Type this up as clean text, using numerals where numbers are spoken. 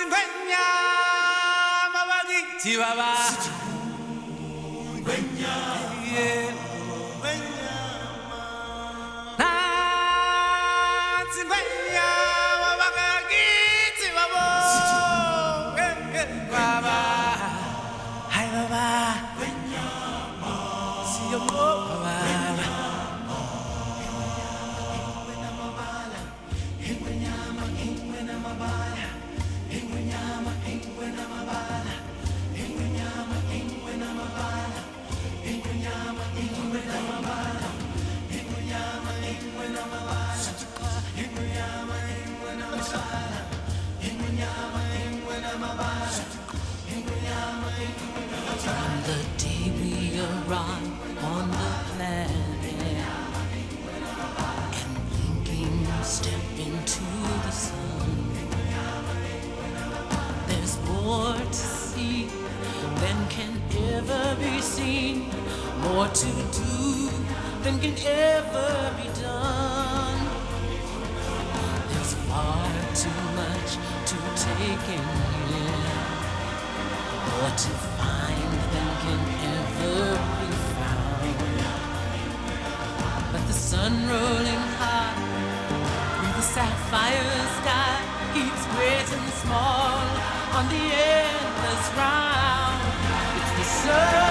Chihuahua. Yeah. From the day we arrive on the planet and blinking step into the sun, there's more to see than can ever be seen, more to do than can ever be done. There's far too much to take in here, more to find than can ever be found. But the sun rolling high through the sapphire sky keeps great and small on the endless round. It's the sun.